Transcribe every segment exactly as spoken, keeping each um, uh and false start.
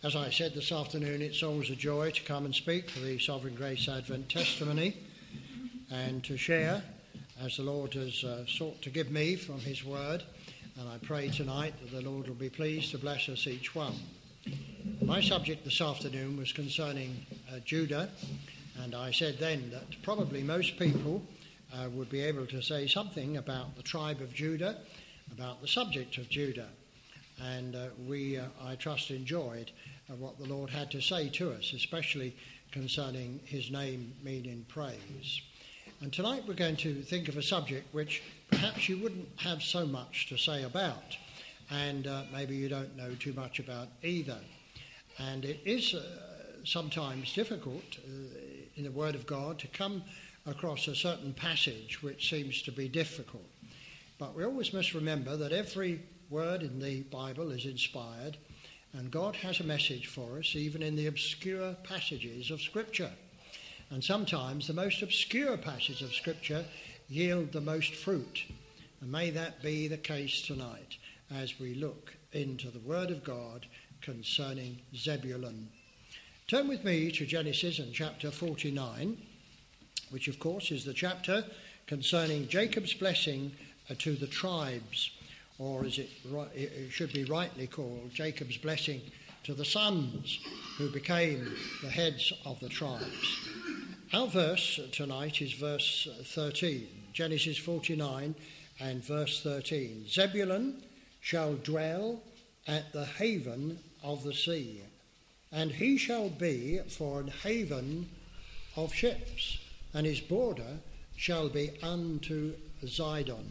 As I said this afternoon, it's always a joy to come and speak for the Sovereign Grace Advent Testimony and to share as the Lord has uh, sought to give me from his word. And I pray tonight that the Lord will be pleased to bless us each one. My subject this afternoon was concerning uh, Judah, and I said then that probably most people uh, would be able to say something about the tribe of Judah, about the subject of Judah. And uh, we, uh, I trust, enjoyed uh, what the Lord had to say to us, especially concerning his name meaning praise. And tonight we're going to think of a subject which perhaps you wouldn't have so much to say about, and uh, maybe you don't know too much about either. And it is uh, sometimes difficult uh, in the Word of God to come across a certain passage which seems to be difficult. But we always must remember that every word in the Bible is inspired, and God has a message for us even in the obscure passages of Scripture. And sometimes the most obscure passages of Scripture yield the most fruit. And may that be the case tonight as we look into the Word of God concerning Zebulun. Turn with me to Genesis and chapter forty-nine, which of course is the chapter concerning Jacob's blessing to the tribes, or as it, it should be rightly called, Jacob's blessing to the sons who became the heads of the tribes. Our verse tonight is verse thirteen, Genesis forty-nine and verse thirteen. Zebulun shall dwell at the haven of the sea, and he shall be for an haven of ships, and his border shall be unto Zidon.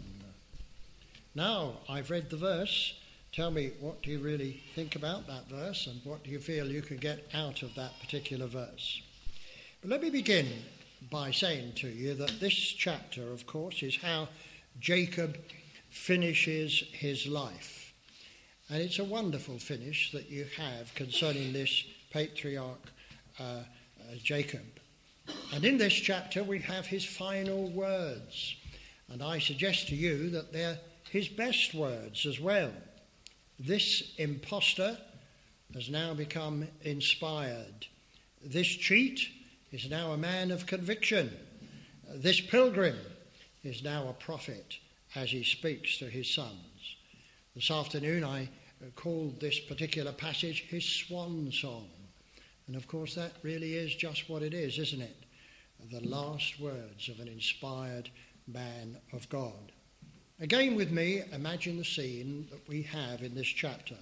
Now, I've read the verse. Tell me, what do you really think about that verse, and what do you feel you can get out of that particular verse? But let me begin by saying to you that this chapter, of course, is how Jacob finishes his life. And it's a wonderful finish that you have concerning this patriarch uh, uh, Jacob. And in this chapter we have his final words. And I suggest to you that they're his best words as well. This impostor has now become inspired. This cheat is now a man of conviction. This pilgrim is now a prophet as he speaks to his sons. This afternoon I called this particular passage his swan song. And of course that really is just what it is, isn't it? The last words of an inspired man of God. Again with me, imagine the scene that we have in this chapter.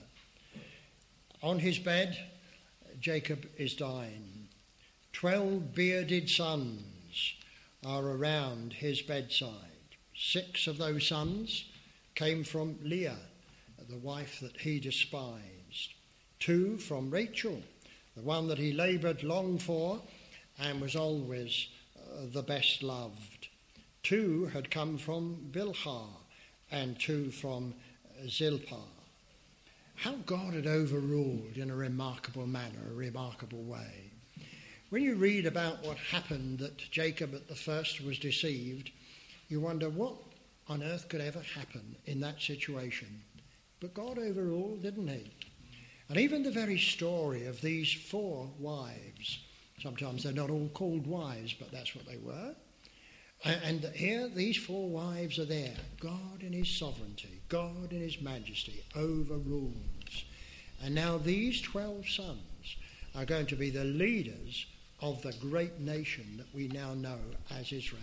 On his bed, Jacob is dying. Twelve bearded sons are around his bedside. Six of those sons came from Leah, the wife that he despised. Two from Rachel, the one that he laboured long for and was always uh, the best loved. Two had come from Bilhah, and two from Zilpah. How God had overruled in a remarkable manner, a remarkable way. When you read about what happened, that Jacob at the first was deceived, you wonder what on earth could ever happen in that situation. But God overruled, didn't he? And even the very story of these four wives, sometimes they're not all called wives, but that's what they were. And here these four wives are there. God in his sovereignty, God in his majesty overrules. And now these twelve sons are going to be the leaders of the great nation that we now know as Israel.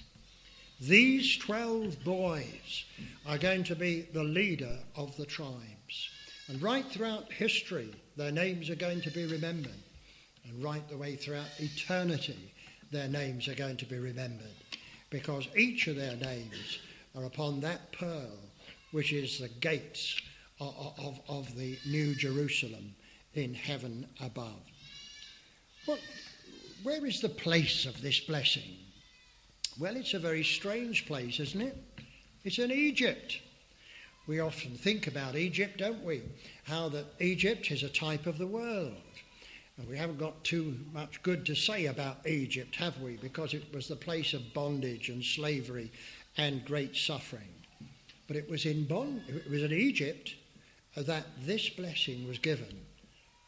These twelve boys are going to be the leader of the tribes. And right throughout history, their names are going to be remembered. And right the way throughout eternity, their names are going to be remembered. Because each of their names are upon that pearl, which is the gates of, of, of the New Jerusalem in heaven above. What, where is the place of this blessing? Well, it's a very strange place, isn't it? It's in Egypt. We often think about Egypt, don't we? How that Egypt is a type of the world. And we haven't got too much good to say about Egypt, have we? Because it was the place of bondage and slavery and great suffering. But it was in bond, it was in Egypt that this blessing was given.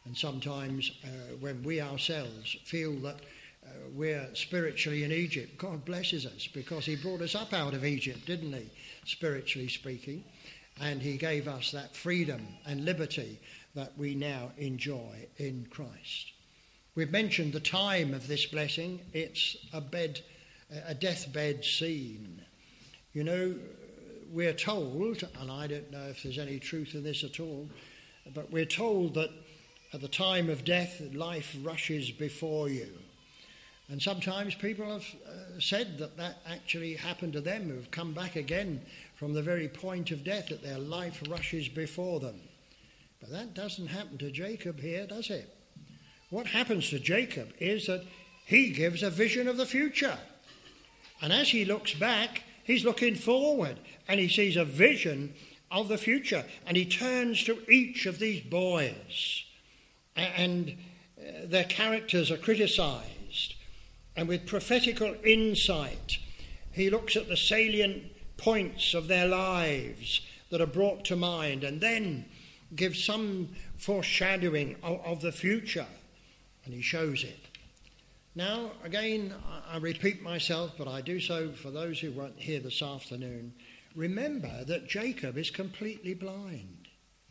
And sometimes uh, when we ourselves feel that uh, we're spiritually in Egypt, God blesses us because he brought us up out of Egypt, didn't he, spiritually speaking? And he gave us that freedom and liberty that we now enjoy in Christ. We've mentioned the time of this blessing. It's a bed, a deathbed scene. You know, we're told, and I don't know if there's any truth in this at all, but we're told that at the time of death, life rushes before you. And sometimes people have uh, said that that actually happened to them, who've come back again from the very point of death, that their life rushes before them. But that doesn't happen to Jacob here, does it? What happens to Jacob is that he gives a vision of the future. And as he looks back, he's looking forward, and he sees a vision of the future. And he turns to each of these boys, and uh, their characters are criticised. And with prophetical insight, he looks at the salient points of their lives that are brought to mind, and then gives some foreshadowing of, of the future, and he shows it. Now, again, I, I repeat myself, but I do so for those who weren't here this afternoon. Remember that Jacob is completely blind.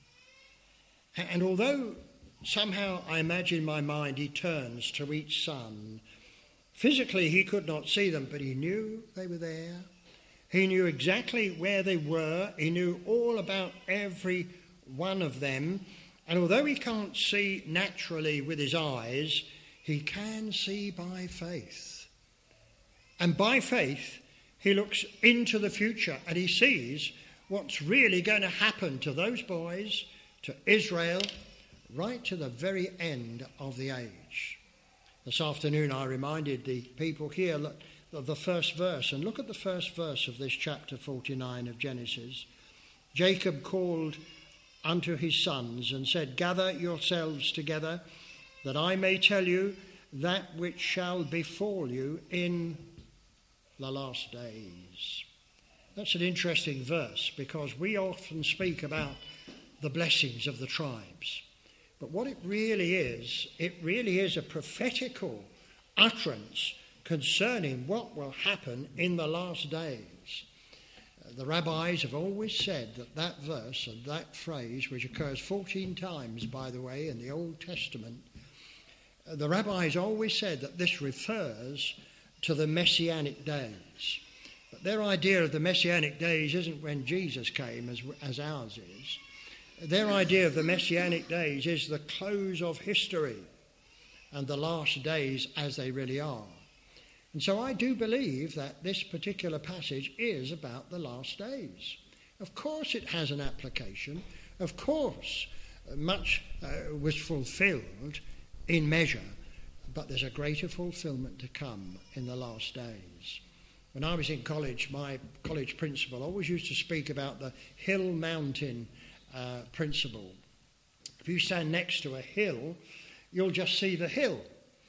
And, and although somehow I imagine in my mind he turns to each son, physically he could not see them, but he knew they were there. He knew exactly where they were. He knew all about every one of them. And although he can't see naturally with his eyes, he can see by faith. And by faith, he looks into the future and he sees what's really going to happen to those boys, to Israel, right to the very end of the age. This afternoon I reminded the people here of the first verse, and look at the first verse of this chapter forty-nine of Genesis. Jacob called unto his sons and said, "Gather yourselves together, that I may tell you that which shall befall you in the last days." That's an interesting verse, because we often speak about the blessings of the tribes. But what it really is, it really is a prophetical utterance concerning what will happen in the last days. The rabbis have always said that that verse and that phrase, which occurs fourteen times, by the way, in the Old Testament, the rabbis always said that this refers to the Messianic days. But their idea of the Messianic days isn't when Jesus came, as, as ours is. Their idea of the Messianic days is the close of history and the last days as they really are. And so I do believe that this particular passage is about the last days. Of course it has an application. Of course much uh, was fulfilled in measure, but there's a greater fulfillment to come in the last days. When I was in college, my college principal always used to speak about the hill mountain uh, principle. If you stand next to a hill, you'll just see the hill.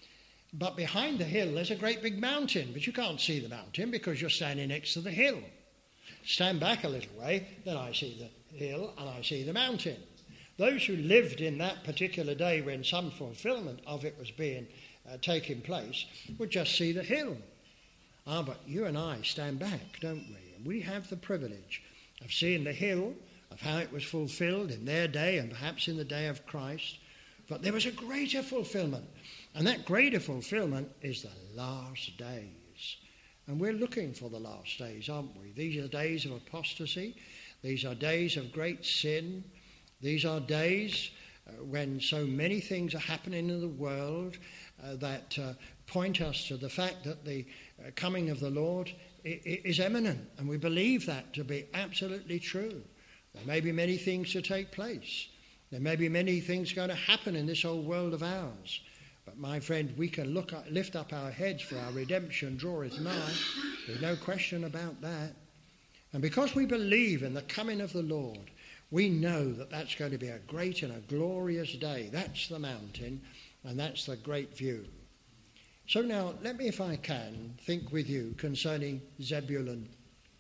But behind the hill, there's a great big mountain, but you can't see the mountain because you're standing next to the hill. Stand back a little way, then I see the hill and I see the mountain. Those who lived in that particular day when some fulfillment of it was being uh, taking place would just see the hill. Ah, but you and I stand back, don't we? And we have the privilege of seeing the hill, of how it was fulfilled in their day and perhaps in the day of Christ. But there was a greater fulfillment. And that greater fulfillment is the last days. And we're looking for the last days, aren't we? These are days of apostasy. These are days of great sin. These are days uh, when so many things are happening in the world uh, that uh, point us to the fact that the uh, coming of the Lord I- I is imminent. And we believe that to be absolutely true. There may be many things to take place. There may be many things going to happen in this old world of ours. But my friend, we can look up, lift up our heads, for our redemption draweth nigh. There's no question about that. And because we believe in the coming of the Lord, we know that that's going to be a great and a glorious day. That's the mountain, and that's the great view. So now, let me, if I can, think with you concerning Zebulun.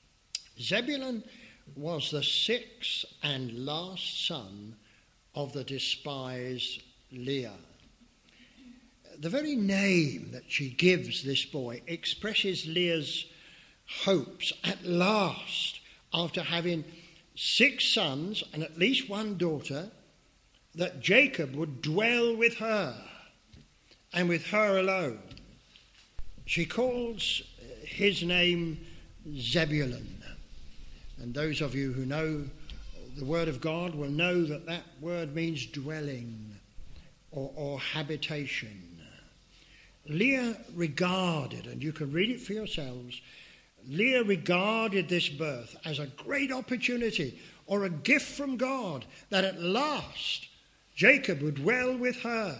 Zebulun was the sixth and last son of the despised Leah. The very name that she gives this boy expresses Leah's hopes at last, after having six sons and at least one daughter, that Jacob would dwell with her and with her alone. She calls his name Zebulun. And those of you who know the word of God will know that that word means dwelling or, or habitation. Leah regarded, and you can read it for yourselves, Leah regarded this birth as a great opportunity or a gift from God that at last Jacob would dwell with her.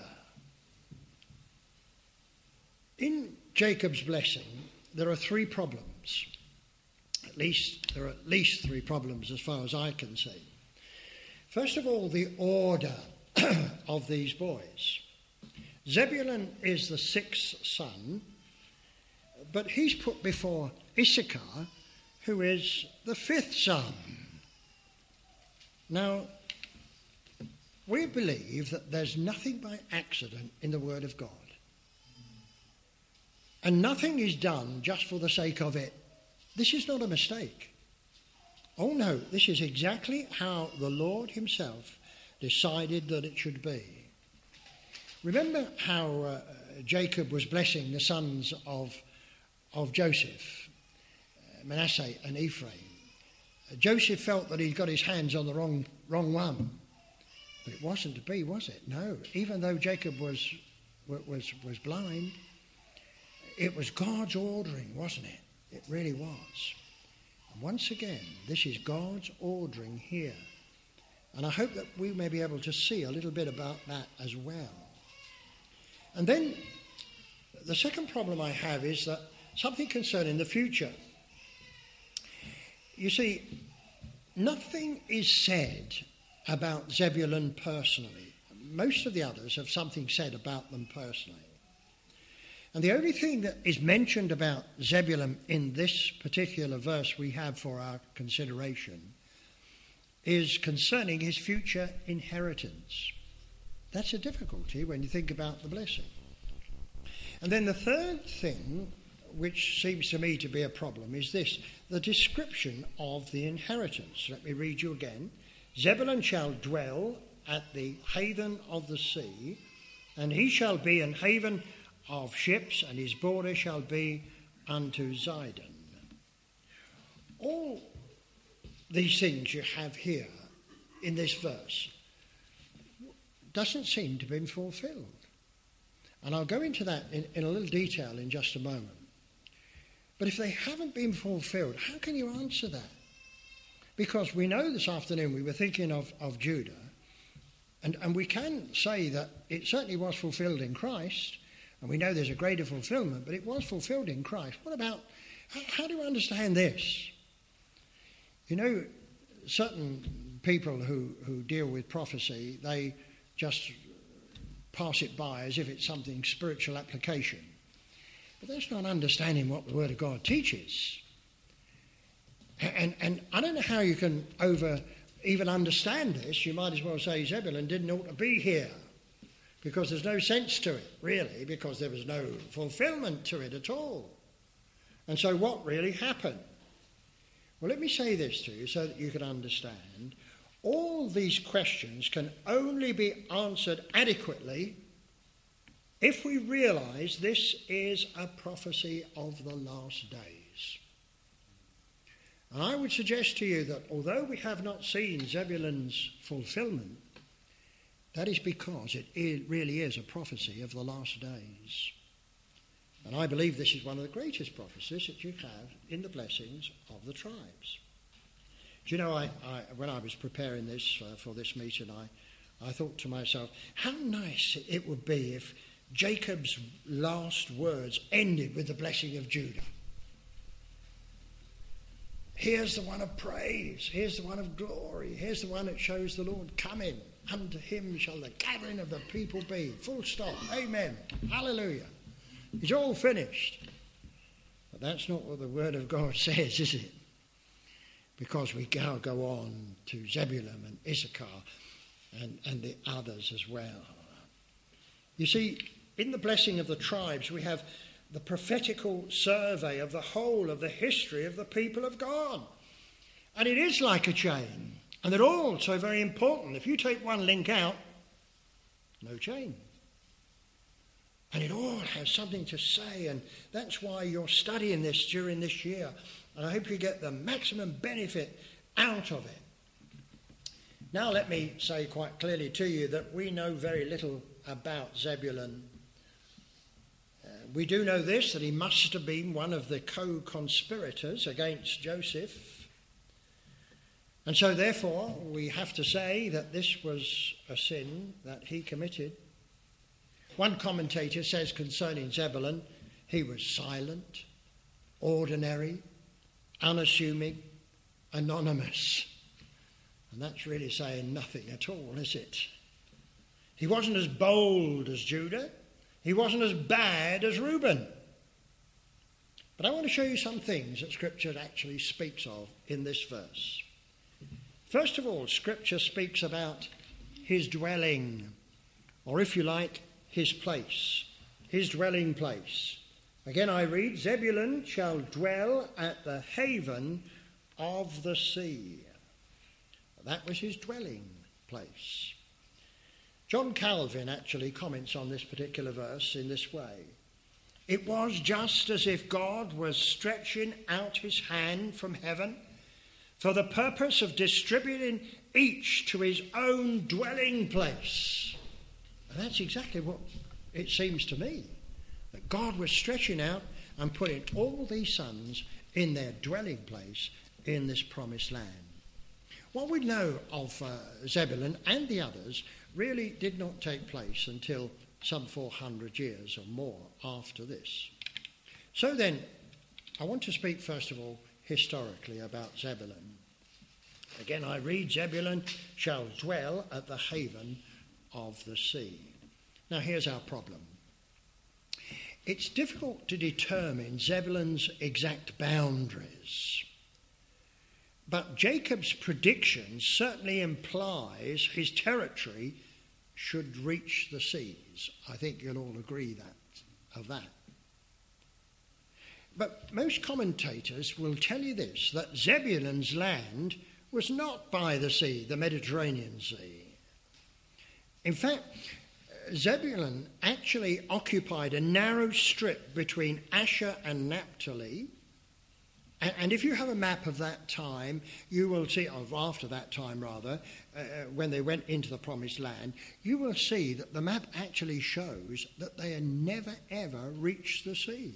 In Jacob's blessing, there are three problems. At least, there are at least three problems as far as I can see. First of all, the order of these boys. Zebulun is the sixth son, but he's put before Issachar, who is the fifth son. Now, we believe that there's nothing by accident in the Word of God. And nothing is done just for the sake of it. This is not a mistake. Oh no, this is exactly how the Lord himself decided that it should be. Remember how uh, Jacob was blessing the sons of, of Joseph, uh, Manasseh and Ephraim. Uh, Joseph felt that he'd got his hands on the wrong, wrong one. But it wasn't to be, was it? No. Even though Jacob was, was, was blind, it was God's ordering, wasn't it? It really was. And once again, this is God's ordering here. And I hope that we may be able to see a little bit about that as well. And then the second problem I have is that something concerning the future. You see, nothing is said about Zebulun personally. Most of the others have something said about them personally. And the only thing that is mentioned about Zebulun in this particular verse we have for our consideration is concerning his future inheritance. That's a difficulty when you think about the blessing. And then the third thing, which seems to me to be a problem, is this, the description of the inheritance. Let me read you again. Zebulun shall dwell at the haven of the sea, and he shall be an haven of ships, and his border shall be unto Zidon. All these things you have here in this verse doesn't seem to have been fulfilled. And I'll go into that in, in a little detail in just a moment. But if they haven't been fulfilled, how can you answer that? Because we know this afternoon we were thinking of, of Judah, and, and we can say that it certainly was fulfilled in Christ, and we know there's a greater fulfillment, but it was fulfilled in Christ. What about, how, how do we understand this? You know, certain people who, who deal with prophecy, they just pass it by as if it's something spiritual application. But that's not understanding what the Word of God teaches. And, and I don't know how you can over even understand this. You might as well say Zebulun didn't ought to be here, because there's no sense to it, really, because there was no fulfillment to it at all. And so what really happened? Well, let me say this to you so that you can understand. All these questions can only be answered adequately if we realise this is a prophecy of the last days. And I would suggest to you that although we have not seen Zebulun's fulfillment, that is because it really is a prophecy of the last days. And I believe this is one of the greatest prophecies that you have in the blessings of the tribes. Do you know, I, I, when I was preparing this uh, for this meeting, I, I thought to myself, how nice it would be if Jacob's last words ended with the blessing of Judah. Here's the one of praise. Here's the one of glory. Here's the one that shows the Lord coming. Unto him shall the gathering of the people be. Full stop. Amen. Hallelujah. It's all finished. But that's not what the Word of God says, is it? Because we now go on to Zebulun and Issachar and, and the others as well. You see, in the blessing of the tribes, we have the prophetical survey of the whole of the history of the people of God. And it is like a chain. And they're all so very important. If you take one link out, no chain. And it all has something to say. And that's why you're studying this during this year. And I hope you get the maximum benefit out of it. Now let me say quite clearly to you that we know very little about Zebulun. Uh, we do know this, that he must have been one of the co-conspirators against Joseph. And so therefore we have to say that this was a sin that he committed. One commentator says concerning Zebulun, he was silent, ordinary, unassuming, anonymous. And that's really saying nothing at all, is it? He wasn't as bold as Judah. He wasn't as bad as Reuben. But I want to show you some things that Scripture actually speaks of in this verse. First of all, Scripture speaks about his dwelling, or if you like, his place, his dwelling place. Again I read, Zebulun shall dwell at the haven of the sea. That was his dwelling place. John Calvin actually comments on this particular verse in this way. It was just as if God was stretching out his hand from heaven for the purpose of distributing each to his own dwelling place. And that's exactly what it seems to me, that God was stretching out and putting all these sons in their dwelling place in this promised land. What we know of uh, Zebulun and the others really did not take place until some four hundred years or more after this. So then, I want to speak first of all historically about Zebulun. Again, I read, Zebulun shall dwell at the haven of the sea. Now, here's our problem. It's difficult to determine Zebulun's exact boundaries. But Jacob's prediction certainly implies his territory should reach the seas. I think you'll all agree that of that. But most commentators will tell you this, that Zebulun's land was not by the sea, the Mediterranean Sea. In fact, Zebulun actually occupied a narrow strip between Asher and Naphtali. And if you have a map of that time, you will see, or after that time rather, uh, when they went into the promised land, you will see that the map actually shows that they had never ever reached the sea.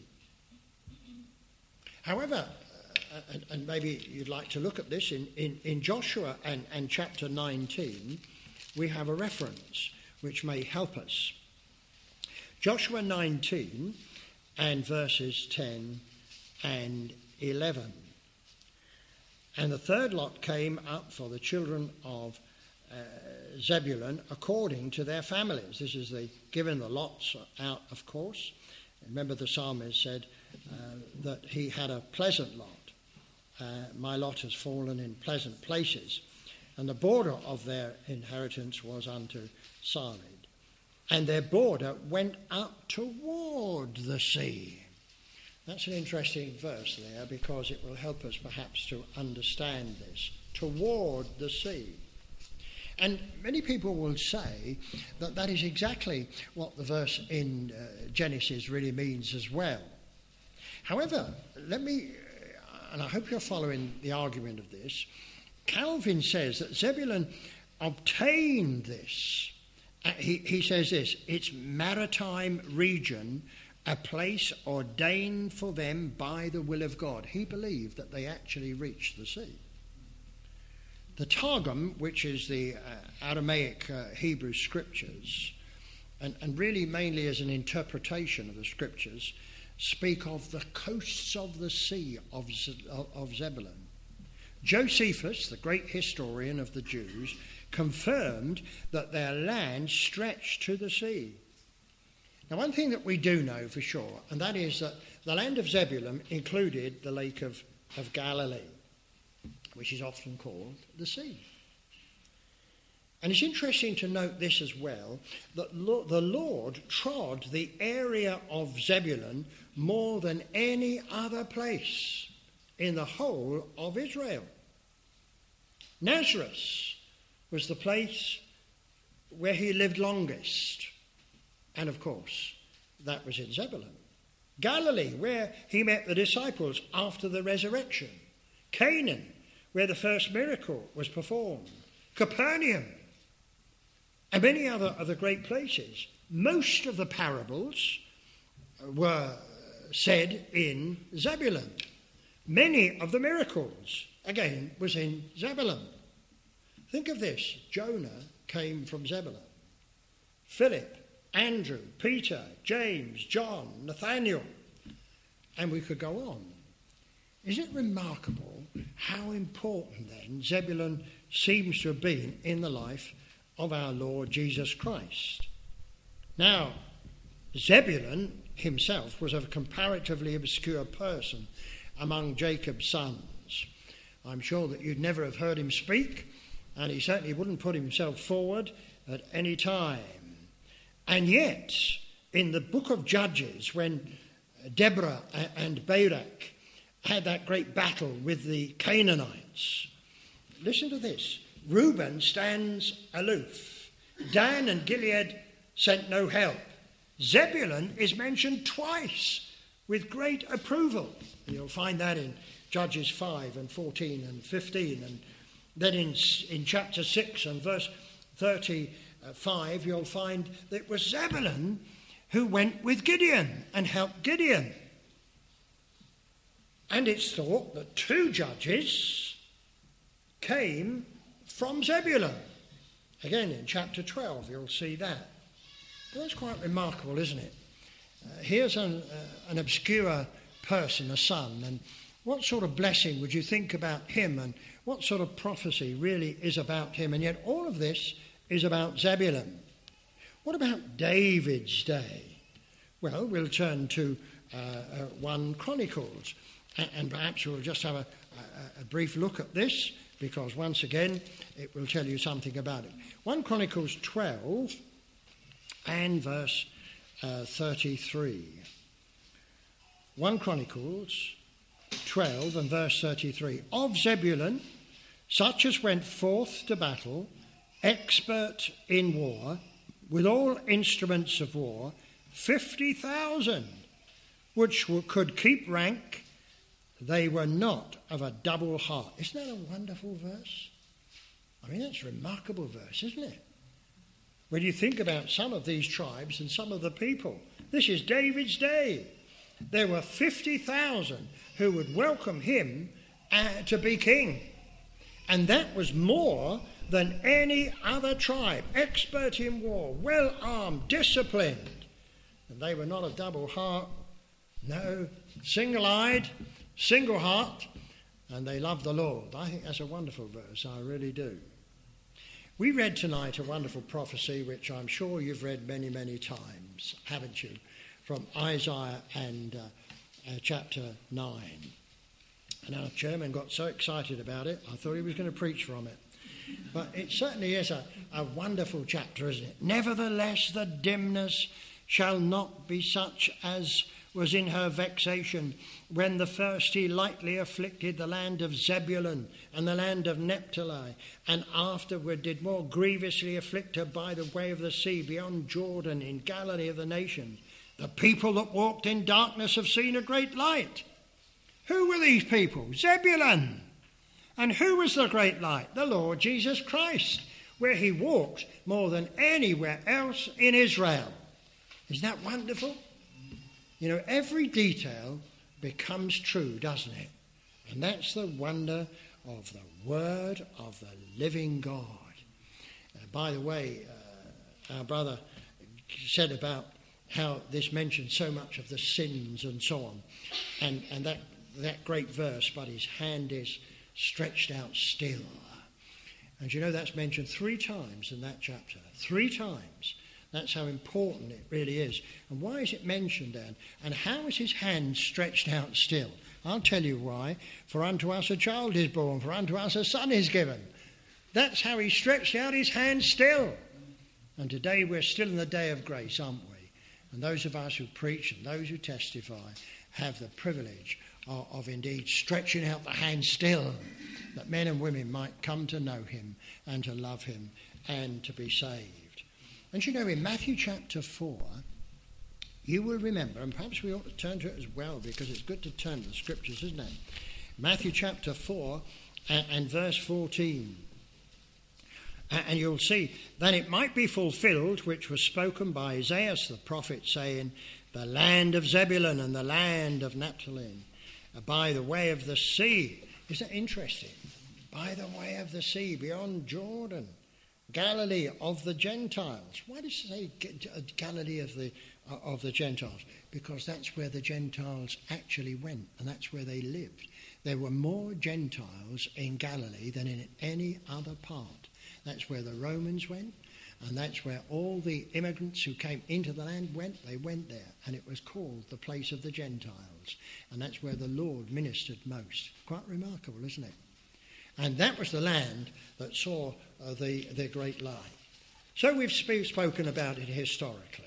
However, uh, and, and maybe you'd like to look at this, in, in, in Joshua and, and chapter nineteen, we have a reference which may help us. Joshua nineteen and verses ten and eleven. And the third lot came up for the children of uh, Zebulun according to their families. This is the given the lots out, of course. Remember the psalmist said uh, that he had a pleasant lot. Uh, my lot has fallen in pleasant places. And the border of their inheritance was unto Sarid. And their border went up toward the sea. That's an interesting verse there, because it will help us perhaps to understand this. Toward the sea. And many people will say that that is exactly what the verse in uh, Genesis really means as well. However, let me, and I hope you're following the argument of this, Calvin says that Zebulun obtained this. Uh, he, he says this, its maritime region, a place ordained for them by the will of God. He believed that they actually reached the sea. The Targum, which is the uh, Aramaic uh, Hebrew scriptures, and, and really mainly as an interpretation of the scriptures, speak of the coasts of the sea of, of Zebulun. Josephus, the great historian of the Jews, confirmed that their land stretched to the sea. Now, one thing that we do know for sure, and that is that the land of Zebulun included the Lake of, of Galilee, which is often called the sea. And it's interesting to note this as well, that lo- the Lord trod the area of Zebulun more than any other place in the whole of Israel. Nazareth was the place where he lived longest. And of course, that was in Zebulun. Galilee, where he met the disciples after the resurrection. Canaan, where the first miracle was performed. Capernaum, and many other of the great places. Most of the parables were said in Zebulun. Many of the miracles, again, was in Zebulun. Think of this. Jonah came from Zebulun. Philip, Andrew, Peter, James, John, Nathaniel, and we could go on. Is it remarkable how important then Zebulun seems to have been in the life of our Lord Jesus Christ? Now, Zebulun himself was a comparatively obscure person among Jacob's sons. I'm sure that you'd never have heard him speak, and he certainly wouldn't put himself forward at any time. And yet, in the book of Judges, when Deborah and Barak had that great battle with the Canaanites, listen to this. Reuben stands aloof. Dan and Gilead sent no help. Zebulun is mentioned twice with great approval. And you'll find that in Judges five and fourteen and fifteen. And then in, in chapter six and verse thirty-five, you'll find that it was Zebulun who went with Gideon and helped Gideon. And it's thought that two judges came from Zebulun. Again, in chapter twelve, you'll see that. Well, that's quite remarkable, isn't it? Uh, here's an, uh, an obscure person, a son, and what sort of blessing would you think about him, and what sort of prophecy really is about him? And yet all of this is about Zebulun. What about David's day? Well, we'll turn to uh, uh, First Chronicles, and, and perhaps we'll just have a, a, a brief look at this, because once again it will tell you something about it. First Chronicles twelve and verse uh, thirty-three. First Chronicles twelve and verse thirty-three. Of Zebulun, such as went forth to battle, expert in war, with all instruments of war, fifty thousand, which could keep rank, they were not of a double heart. Isn't that a wonderful verse? I mean, that's a remarkable verse, isn't it? When you think about some of these tribes and some of the people, this is David's day. There were fifty thousand who would welcome him uh, to be king. And that was more than any other tribe, expert in war, well-armed, disciplined. And they were not a double heart, no, single-eyed, single heart, and they loved the Lord. I think that's a wonderful verse, I really do. We read tonight a wonderful prophecy, which I'm sure you've read many, many times, haven't you? From Isaiah and uh, uh, chapter nine. And our chairman got so excited about it, I thought he was going to preach from it. But it certainly is a, a wonderful chapter, isn't it? Nevertheless, the dimness shall not be such as was in her vexation, when the first he lightly afflicted the land of Zebulun and the land of Naphtali, and afterward did more grievously afflict her by the way of the sea beyond Jordan in Galilee of the nations. The people that walked in darkness have seen a great light. Who were these people? Zebulun. And who was the great light? The Lord Jesus Christ, where he walked more than anywhere else in Israel. Isn't that wonderful? You know, every detail becomes true, doesn't it? And that's the wonder of the Word of the living God. Uh, by the way, uh, our brother said about how this mentions so much of the sins and so on. And, and that, that great verse, but his hand is stretched out still. And you know that's mentioned three times in that chapter. Three times. That's how important it really is. And why is it mentioned, Dan? And how is his hand stretched out still? I'll tell you why. For unto us a child is born, for unto us a son is given. That's how he stretched out his hand still. And today we're still in the day of grace, aren't we? And those of us who preach and those who testify have the privilege of, of indeed stretching out the hand still, that men and women might come to know him and to love him and to be saved. And you know, in Matthew chapter four, you will remember, and perhaps we ought to turn to it as well, because it's good to turn to the scriptures, isn't it? Matthew chapter four and, and verse fourteen. And you'll see, then it might be fulfilled, which was spoken by Isaiah the prophet, saying, the land of Zebulun and the land of Naphtali, by the way of the sea. Isn't that interesting? By the way of the sea, beyond Jordan, Galilee of the Gentiles. Why does it say Galilee of the of the Gentiles? Because that's where the Gentiles actually went, and that's where they lived. There were more Gentiles in Galilee than in any other part. That's where the Romans went, and that's where all the immigrants who came into the land went. They went there, and it was called the place of the Gentiles, and that's where the Lord ministered most. Quite remarkable, isn't it? And that was the land that saw uh, the, the great light. So we've sp- spoken about it historically.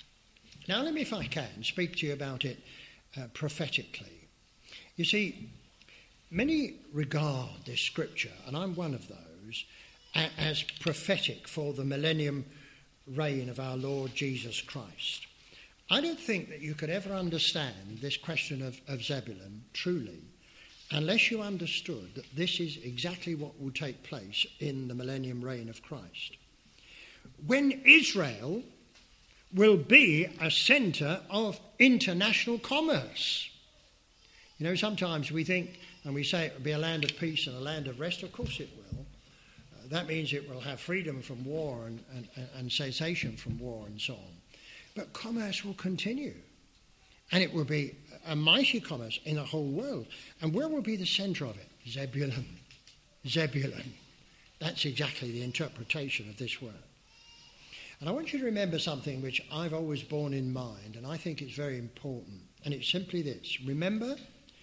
Now let me, if I can, speak to you about it uh, prophetically. You see, many regard this scripture, and I'm one of those, a- as prophetic for the millennium reign of our Lord Jesus Christ. I don't think that you could ever understand this question of, of Zebulun truly unless you understood that this is exactly what will take place in the millennium reign of Christ. When Israel will be a centre of international commerce. You know, sometimes we think, and we say it will be a land of peace and a land of rest. Of course it will. Uh, that means it will have freedom from war and, and, and cessation from war and so on. But commerce will continue. And it will be a mighty commerce in the whole world. And where will be the centre of it? Zebulun. Zebulun. That's exactly the interpretation of this word. And I want you to remember something which I've always borne in mind, and I think it's very important. And it's simply this. Remember,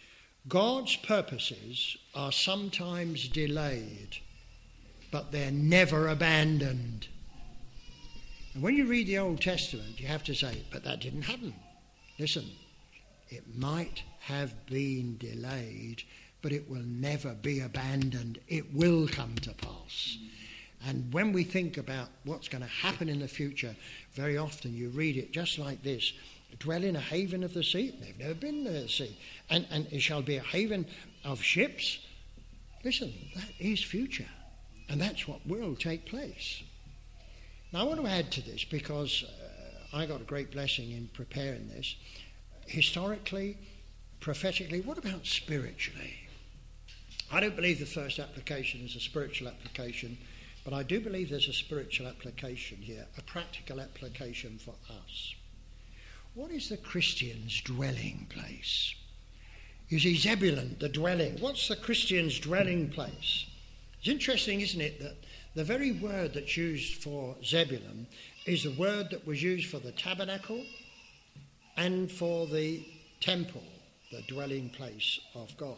God's purposes are sometimes delayed, but they're never abandoned. And when you read the Old Testament, you have to say, but that didn't happen. Listen, it might have been delayed, but it will never be abandoned. It will come to pass. And when we think about what's going to happen in the future, very often you read it just like this. Dwell in a haven of the sea. They've never been to the sea. And, and it shall be a haven of ships. Listen, that is future. And that's what will take place. Now I want to add to this because uh, I got a great blessing in preparing this. Historically, prophetically, what about spiritually? I don't believe the first application is a spiritual application, but I do believe there's a spiritual application here, a practical application for us. What is the Christian's dwelling place? You see, Zebulun, the dwelling. What's the Christian's dwelling place? It's interesting, isn't it, that the very word that's used for Zebulun is the word that was used for the tabernacle and for the temple, the dwelling place of God.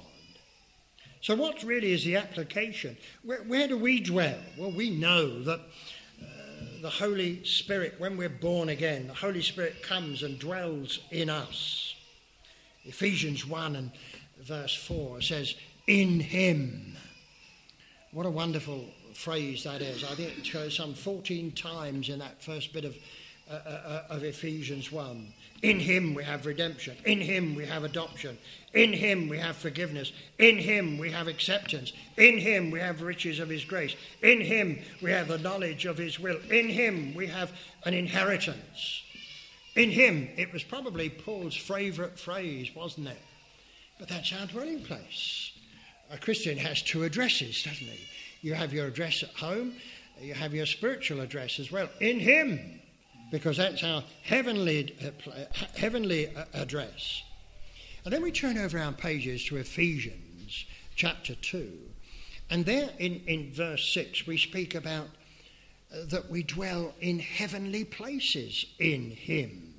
So what really is the application? Where, where do we dwell? Well, we know that uh, the Holy Spirit, when we're born again, the Holy Spirit comes and dwells in us. Ephesians one and verse four says, in him. What a wonderful phrase that is. I think it occurs some fourteen times in that first bit of, uh, uh, of Ephesians one. In him we have redemption. In him we have adoption. In him we have forgiveness. In him we have acceptance. In him we have riches of his grace. In him we have the knowledge of his will. In him we have an inheritance. In him, it was probably Paul's favourite phrase, wasn't it? But that's our dwelling place. A Christian has two addresses, doesn't he? You have your address at home. You have your spiritual address as well. In him. Because that's our heavenly, uh, heavenly uh, address. And then we turn over our pages to Ephesians chapter two. And there in, in verse six we speak about uh, that we dwell in heavenly places in him.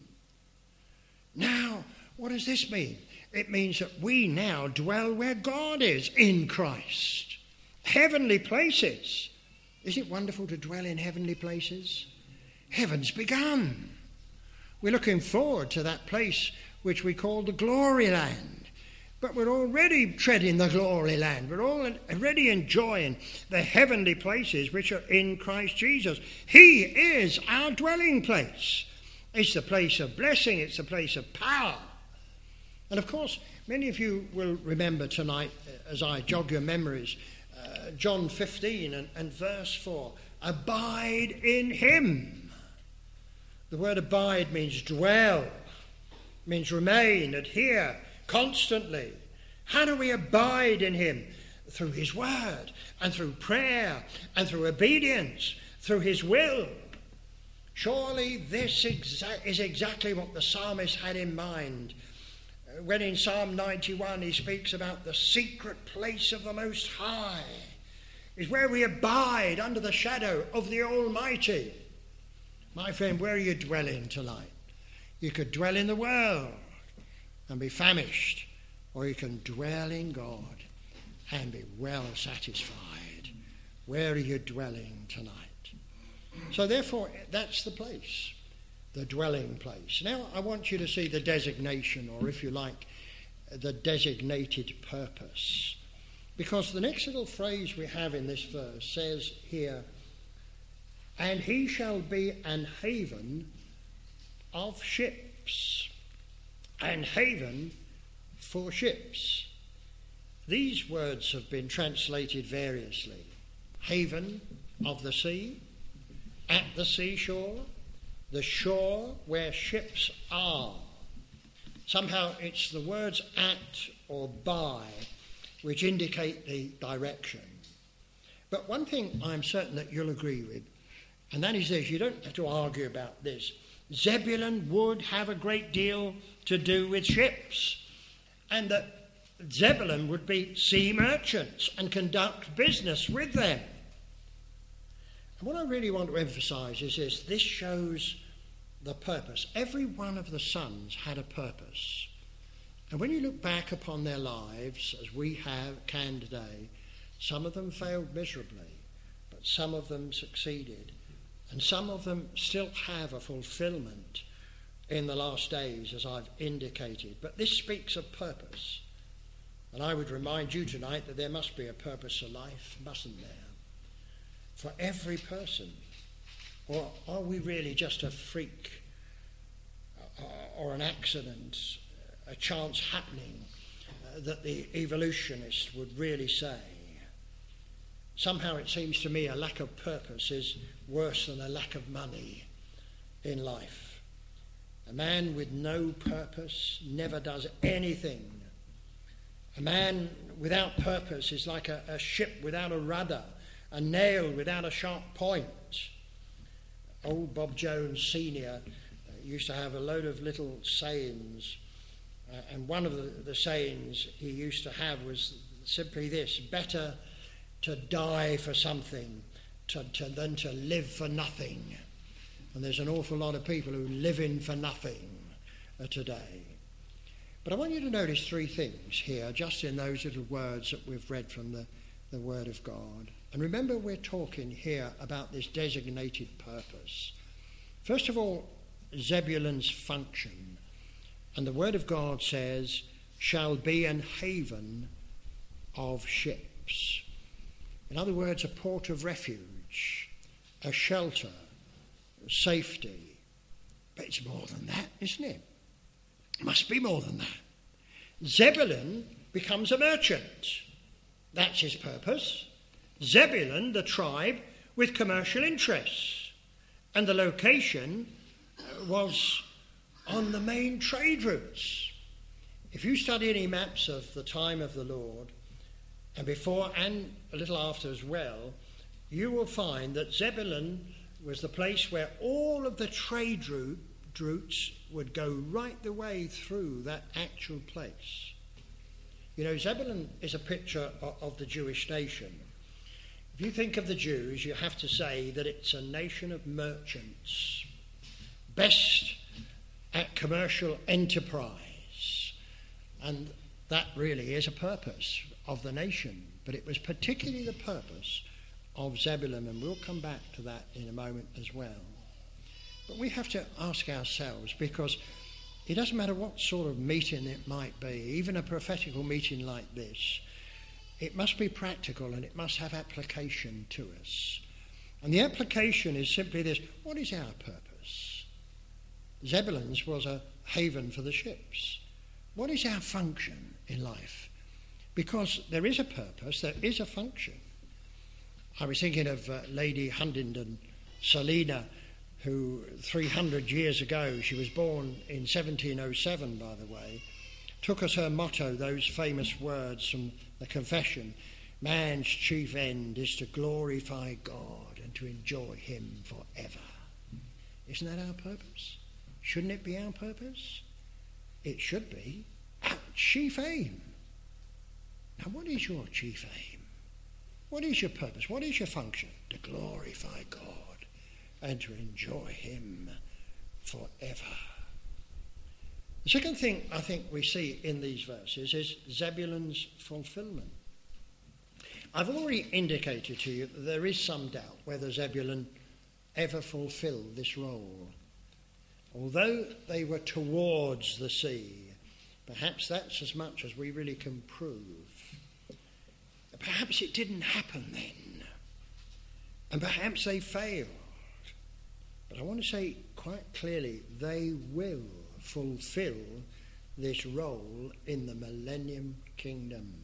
Now, what does this mean? It means that we now dwell where God is in Christ. Heavenly places. Isn't it wonderful to dwell in heavenly places? Heaven's begun. We're looking forward to that place which we call the glory land. But we're already treading the glory land. We're already enjoying the heavenly places which are in Christ Jesus. He is our dwelling place. It's the place of blessing. It's the place of power. And of course, many of you will remember tonight, as I jog your memories, uh, John fifteen and, and verse four. Abide in him. The word abide means dwell, means remain, adhere, constantly. How do we abide in him? Through his word, and through prayer, and through obedience, through his will. Surely this exa- is exactly what the psalmist had in mind when in Psalm ninety-one he speaks about the secret place of the Most High. Is where we abide under the shadow of the Almighty. My friend, where are you dwelling tonight? You could dwell in the world and be famished, or you can dwell in God and be well satisfied. Where are you dwelling tonight? So therefore, that's the place, the dwelling place. Now, I want you to see the designation, or if you like, the designated purpose. Because the next little phrase we have in this verse says here, and he shall be an haven of ships. An haven for ships. These words have been translated variously. Haven of the sea, at the seashore, the shore where ships are. Somehow it's the words at or by which indicate the direction. But one thing I'm certain that you'll agree with, and that is this, you don't have to argue about this. Zebulun would have a great deal to do with ships, and that Zebulun would be sea merchants and conduct business with them. And what I really want to emphasise is this, this shows the purpose. Every one of the sons had a purpose. And when you look back upon their lives, as we have can today, some of them failed miserably, but some of them succeeded. And some of them still have a fulfilment in the last days, as I've indicated. But this speaks of purpose. And I would remind you tonight that there must be a purpose to life, mustn't there? For every person. Or are we really just a freak or an accident, a chance happening uh, that the evolutionists would really say? Somehow it seems to me a lack of purpose is worse than a lack of money in life. A man with no purpose never does anything. A man without purpose is like a, a ship without a rudder, a nail without a sharp point. Old Bob Jones Senior used to have a load of little sayings, uh, and one of the, the sayings he used to have was simply this: better to die for something to, to, than to live for nothing. And there's an awful lot of people who live in for nothing uh, today. But I want you to notice three things here, just in those little words that we've read from the, the Word of God. And remember, we're talking here about this designated purpose. First of all, Zebulun's function. And the Word of God says, shall be an haven of ships. In other words, a port of refuge, a shelter, safety. But it's more than that, isn't it? It must be more than that. Zebulun becomes a merchant. That's his purpose. Zebulun, the tribe, with commercial interests. And the location was on the main trade routes. If you study any maps of the time of the Lord, and before and a little after as well, you will find that Zebulun was the place where all of the trade route, routes would go right the way through that actual place. You know, Zebulun is a picture of, of the Jewish nation. If you think of the Jews, you have to say that it's a nation of merchants, best at commercial enterprise. And that really is a purpose of the nation. But it was particularly the purpose of Zebulun, and we'll come back to that in a moment as well. But we have to ask ourselves, because it doesn't matter what sort of meeting it might be, even a prophetical meeting like this, it must be practical and it must have application to us. And the application is simply this: what is our purpose? Zebulun's was a haven for the ships. What is our function in life? Because there is a purpose, there is a function. I was thinking of uh, Lady Huntingdon Selina, who three hundred years ago, she was born in seventeen oh seven, by the way, took as her motto those famous words from the Confession: man's chief end is to glorify God and to enjoy him forever. Isn't that our purpose? Shouldn't it be our purpose? It should be our chief aim. Now, what is your chief aim? What is your purpose? What is your function? To glorify God and to enjoy him forever. The second thing I think we see in these verses is Zebulun's fulfillment. I've already indicated to you that there is some doubt whether Zebulun ever fulfilled this role. Although they were towards the sea, perhaps that's as much as we really can prove. Perhaps it didn't happen then, and perhaps they failed. But I want to say quite clearly, they will fulfill this role in the millennium kingdom.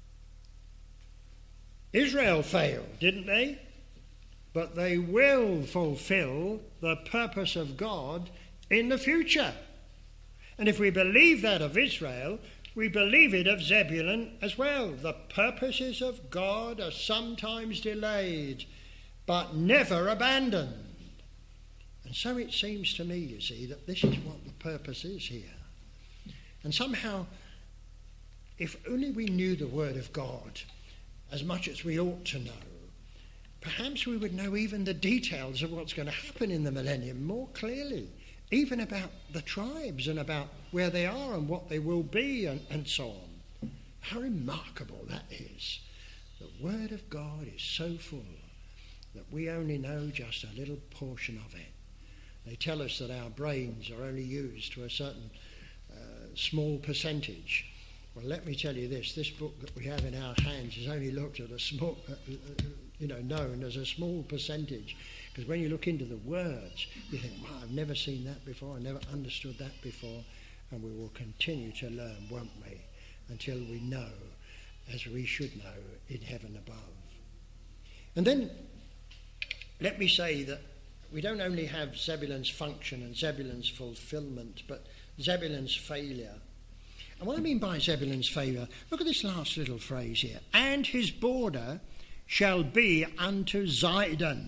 Israel failed, didn't they? But they will fulfill the purpose of God in the future. And if we believe that of Israel, we believe it of Zebulun as well. The purposes of God are sometimes delayed, but never abandoned. And so it seems to me, you see, that this is what the purpose is here. And somehow, if only we knew the Word of God as much as we ought to know, perhaps we would know even the details of what's going to happen in the millennium more clearly, even about the tribes and about where they are and what they will be and, and so on. How remarkable that is. The Word of God is so full that we only know just a little portion of it. They tell us that our brains are only used to a certain uh, small percentage. Well, let me tell you this, this book that we have in our hands is only looked at a small, uh, uh, you know, known as a small percentage. Because when you look into the words, you think, wow, I've never seen that before, I never understood that before. And we will continue to learn, won't we, until we know, as we should know, in heaven above. And then, let me say that we don't only have Zebulun's function and Zebulun's fulfillment, but Zebulun's failure. And what I mean by Zebulun's failure, look at this last little phrase here. And his border shall be unto Zidon.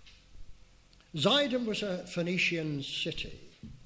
Zidon was a Phoenician city,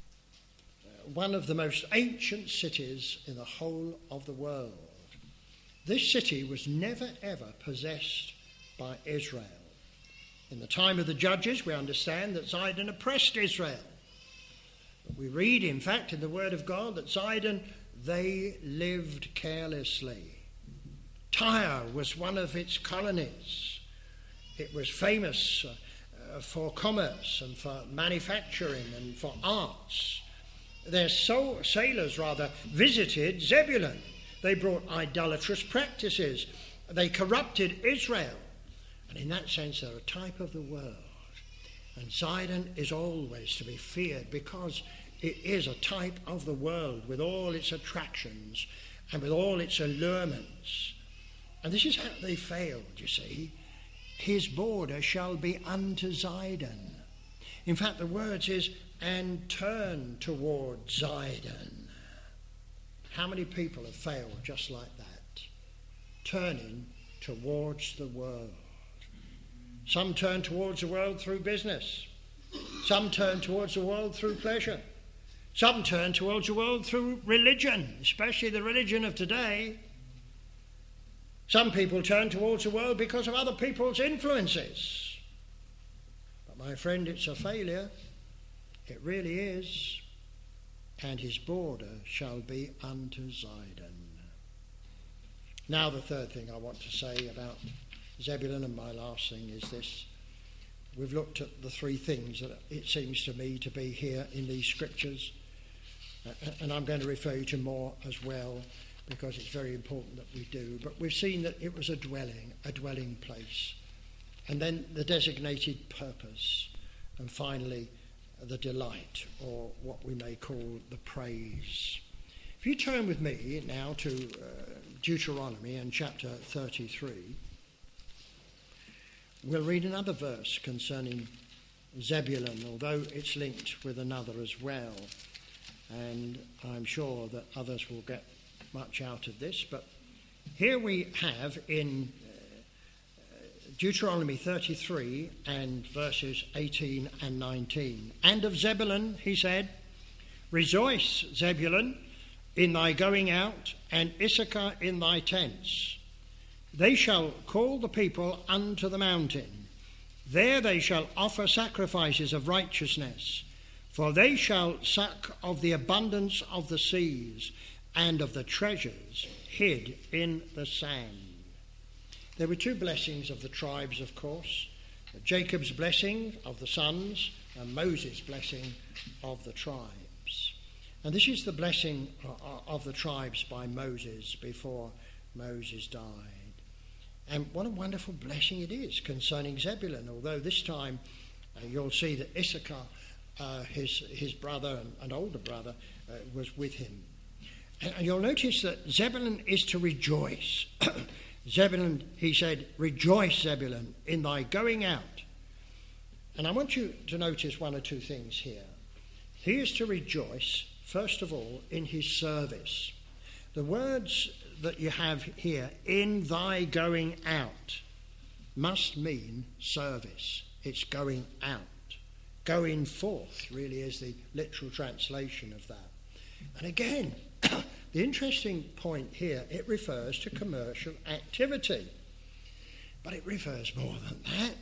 one of the most ancient cities in the whole of the world. This city was never ever possessed by Israel. In the time of the judges, we understand that Zidon oppressed Israel. But we read, in fact, in the Word of God that Zidon, they lived carelessly. Tyre was one of its colonies. It was famous uh, for commerce and for manufacturing and for arts. Their soul, sailors, rather, visited Zebulun. They brought idolatrous practices. They corrupted Israel. And in that sense, they're a type of the world. And Zidon is always to be feared because it is a type of the world with all its attractions and with all its allurements. And this is how they failed, you see. His border shall be unto Zidon. In fact, the words is, and turn toward Zidon. How many people have failed just like that? Turning towards the world. Some turn towards the world through business. Some turn towards the world through pleasure. Some turn towards the world through religion, especially the religion of today. Some people turn towards the world because of other people's influences. But my friend, it's a failure. It really is. And his border shall be unto Zidon. Now the third thing I want to say about Zebulun, and my last thing is this. We've looked at the three things that it seems to me to be here in these scriptures, and I'm going to refer you to more as well, because it's very important that we do. But we've seen that it was a dwelling, a dwelling place, and then the designated purpose, and finally the delight, or what we may call the praise. If you turn with me now to uh, Deuteronomy and chapter thirty-three, we'll read another verse concerning Zebulun, although it's linked with another as well. And I'm sure that others will get much out of this. But here we have in uh, Deuteronomy thirty-three and verses eighteen and nineteen. And of Zebulun, he said, Rejoice, Zebulun, in thy going out, and Issachar in thy tents. They shall call the people unto the mountain. There they shall offer sacrifices of righteousness. For they shall suck of the abundance of the seas, and of the treasures hid in the sand. There were two blessings of the tribes, of course. Jacob's blessing of the sons, and Moses' blessing of the tribes. And this is the blessing of the tribes by Moses before Moses died. And what a wonderful blessing it is concerning Zebulun, although this time uh, you'll see that Issachar, uh, his, his brother and, and older brother, uh, was with him. And, and you'll notice that Zebulun is to rejoice. Zebulun, he said, Rejoice, Zebulun, in thy going out. And I want you to notice one or two things here. He is to rejoice, first of all, in his service. The words that you have here, in thy going out, must mean service. It's going out. Going forth, really, is the literal translation of that. And again, the interesting point here, it refers to commercial activity. But it refers more than that.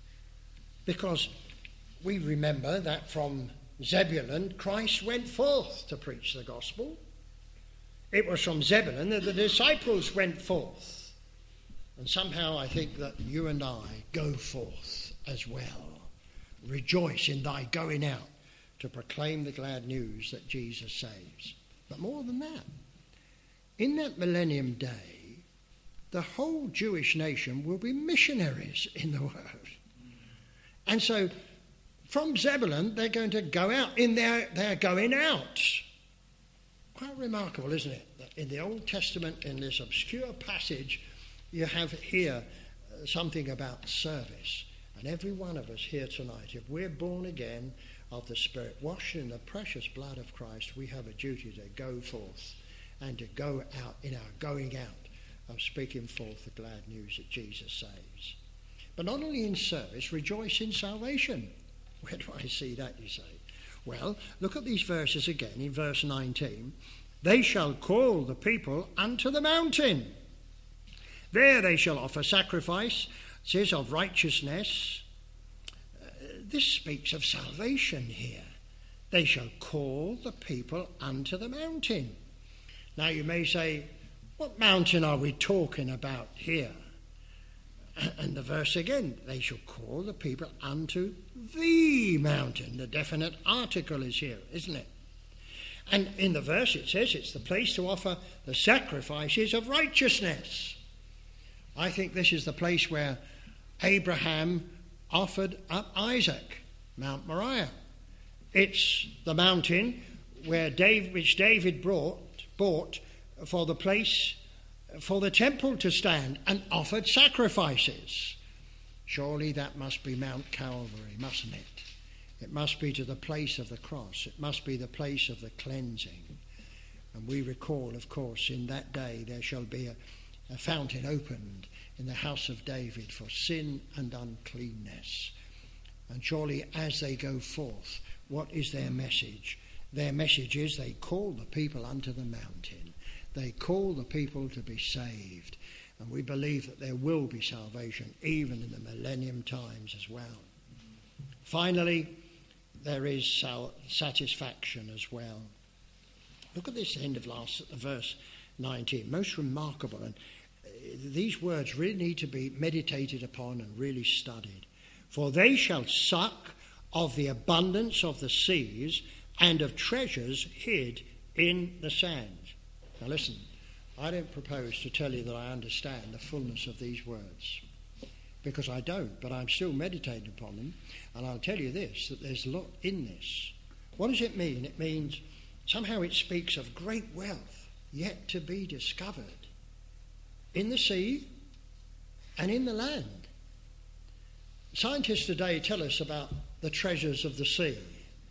Because we remember that from Zebulun, Christ went forth to preach the gospel. It was from Zebulun that the disciples went forth. And somehow I think that you and I go forth as well. Rejoice in thy going out to proclaim the glad news that Jesus saves. But more than that, in that millennium day, the whole Jewish nation will be missionaries in the world. And so from Zebulun, they're going to go out. In their, they're going out. Quite remarkable, isn't it, that in the Old Testament, in this obscure passage, you have here uh, something about service. And every one of us here tonight, if we're born again of the Spirit, washed in the precious blood of Christ, we have a duty to go forth and to go out in our going out of speaking forth the glad news that Jesus saves. But not only in service, rejoice in salvation. Where do I see that, you say? Well, look at these verses again in verse nineteen. They shall call the people unto the mountain. There they shall offer sacrifices of righteousness. Uh, this speaks of salvation here. They shall call the people unto the mountain. Now you may say, what mountain are we talking about here? And the verse again, they shall call the people unto the mountain. The definite article is here, isn't it? And in the verse it says it's the place to offer the sacrifices of righteousness. I think this is the place where Abraham offered up Isaac, Mount Moriah. It's the mountain where David, which David brought, bought for the place for the temple to stand and offered sacrifices. Surely that must be Mount Calvary, mustn't it? It must be to the place of the cross. It must be the place of the cleansing. And we recall, of course, in that day there shall be a, a fountain opened in the house of David for sin and uncleanness. And surely as they go forth, what is their message? Their message is they call the people unto the mountain. They call the people to be saved. And we believe that there will be salvation even in the millennium times as well. Finally, there is satisfaction as well. Look at this end of last verse nineteen. Most remarkable. And these words really need to be meditated upon and really studied. For they shall suck of the abundance of the seas and of treasures hid in the sands. Now listen, I don't propose to tell you that I understand the fullness of these words, because I don't, but I'm still meditating upon them, and I'll tell you this, that there's a lot in this. What does it mean? It means somehow it speaks of great wealth yet to be discovered in the sea and in the land. Scientists today tell us about the treasures of the sea,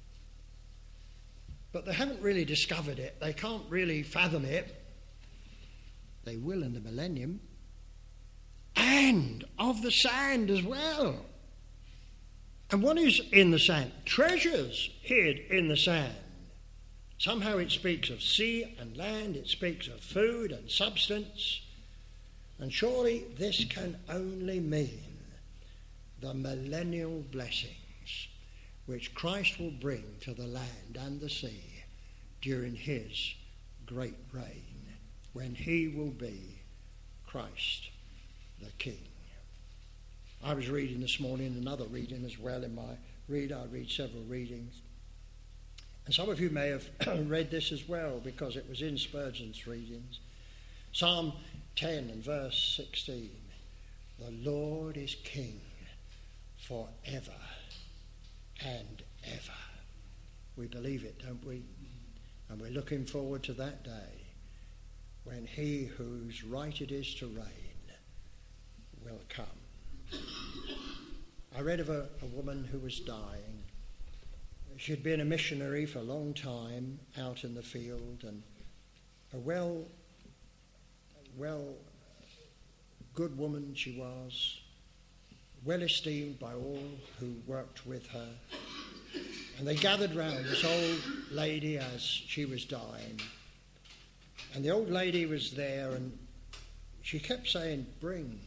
but they haven't really discovered it. They can't really fathom it. They will in the millennium. And of the sand as well. And what is in the sand? Treasures hid in the sand. Somehow it speaks of sea and land. It speaks of food and substance. And surely this can only mean the millennial blessings which Christ will bring to the land and the sea during his great reign, when he will be Christ the King. I was reading this morning, another reading as well in my read. I read several readings. And some of you may have read this as well, because it was in Spurgeon's readings. Psalm ten and verse sixteen. The Lord is King forever and ever. We believe it, don't we? And we're looking forward to that day when he whose right it is to reign will come. I read of a, a woman who was dying. She'd been a missionary for a long time out in the field, and a well, well, good woman she was, well esteemed by all who worked with her. And they gathered round this old lady as she was dying. And the old lady was there, and she kept saying, bring,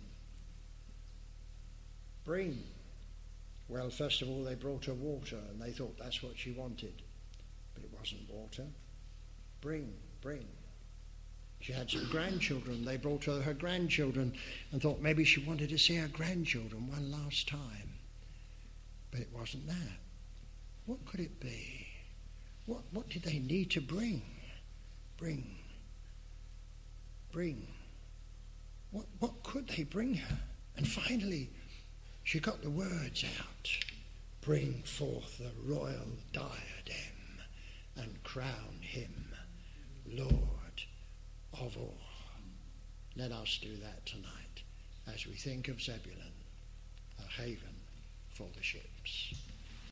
bring. Well, first of all, they brought her water, and they thought that's what she wanted. But it wasn't water. Bring, bring. She had some grandchildren. They brought her her grandchildren and thought maybe she wanted to see her grandchildren one last time. But it wasn't that. What could it be? What, what did they need to bring? Bring. Bring. What, what could they bring her? And finally, she got the words out. Bring forth the royal diadem and crown him Lord of all. Let us do that tonight as we think of Zebulun, a haven for the ships.